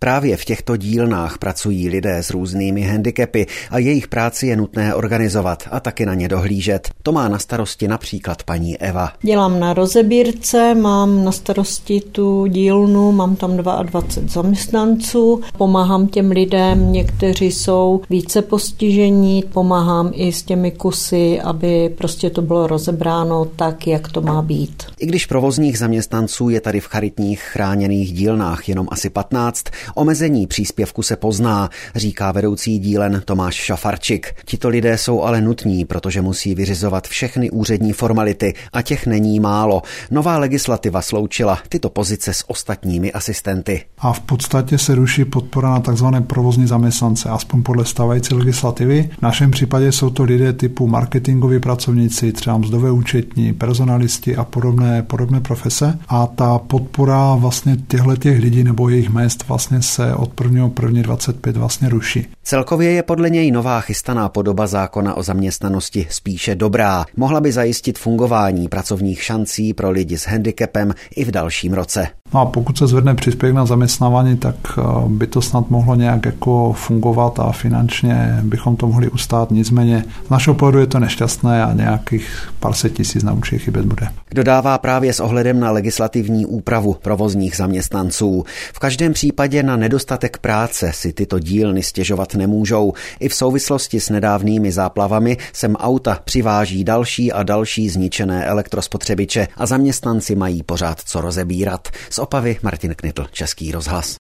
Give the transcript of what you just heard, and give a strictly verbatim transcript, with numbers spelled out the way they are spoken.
Právě v těchto dílnách pracují lidé s různými handicapy a jejich práci je nutné organizovat a taky na ně dohlížet. To má na starosti například paní Eva. Dělám na rozebírce, mám na starosti tu dílnu, mám tam dvacet dva zaměstnanců, pomáhám těm lidem, někteří jsou více postižení, pomáhám i s těmi kusy, aby prostě to bylo rozebráno tak, jak to má být. I když provozních zaměstnanců je tady v charitních chráněných dílnách jenom asi patnáct, omezení příspěvku se pozná, říká vedoucí dílen Tomáš Šafarčik. Tito lidé jsou ale nutní, protože musí vyřizovat všechny úřední formality a těch není málo. Nová legislativa sloučila tyto pozice s ostatními asistenty. A v podstatě se ruší podpora na tzv. Provozní zaměstnance, aspoň podle stávající legislativy. V našem případě jsou to lidé typu marketingoví pracovníci, třeba mzdové účetní, personalisti a podobné, podobné profese. A ta podpora vlastně těchto těch lidí nebo jejich mest vlastně se od prvního prvního dvacet pět vlastně ruší. Celkově je podle něj nová chystaná podoba zákona o zaměstnanosti spíše dobrá. Mohla by zajistit fungování pracovních šancí pro lidi s handicapem i v dalším roce. No a pokud se zvedne příspěvek na zaměstnávání, tak by to snad mohlo nějak jako fungovat a finančně bychom to mohli ustát. Nicméně z našeho pohledu je to nešťastné a nějakých pár set tisíc na určitě chybět bude. Dodává právě s ohledem na legislativní úpravu provozních zaměstnanců. V každém případě na nedostatek práce si tyto dílny stěžovat nemůžou. I v souvislosti s nedávnými záplavami sem auta přiváží další a další zničené elektrospotřebiče a zaměstnanci mají pořád co rozebírat. Z Opavy Martin Knitl, Český rozhlas.